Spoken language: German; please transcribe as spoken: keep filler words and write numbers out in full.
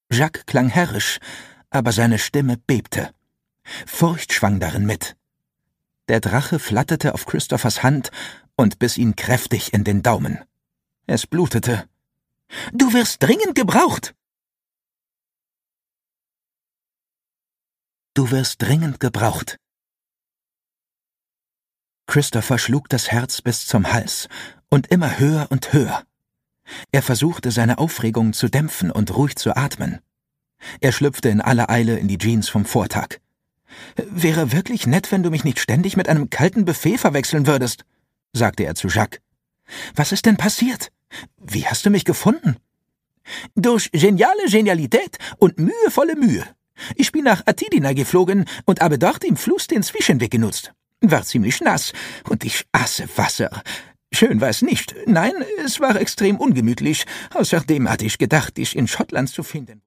Jacques klang herrisch, aber seine Stimme bebte. Furcht schwang darin mit. Der Drache flatterte auf Christophers Hand und biss ihn kräftig in den Daumen. Es blutete. »Du wirst dringend gebraucht!« »Du wirst dringend gebraucht!« Christopher schlug das Herz bis zum Hals und immer höher und höher. Er versuchte, seine Aufregung zu dämpfen und ruhig zu atmen. Er schlüpfte in aller Eile in die Jeans vom Vortag. »Wäre wirklich nett, wenn du mich nicht ständig mit einem kalten Buffet verwechseln würdest«, sagte er zu Jacques. »Was ist denn passiert? Wie hast du mich gefunden?« »Durch geniale Genialität und mühevolle Mühe. Ich bin nach Atidina geflogen und habe dort im Fluss den Zwischenweg genutzt. War ziemlich nass und ich asse Wasser. Schön war es nicht. Nein, es war extrem ungemütlich. Außerdem hatte ich gedacht, dich in Schottland zu finden.«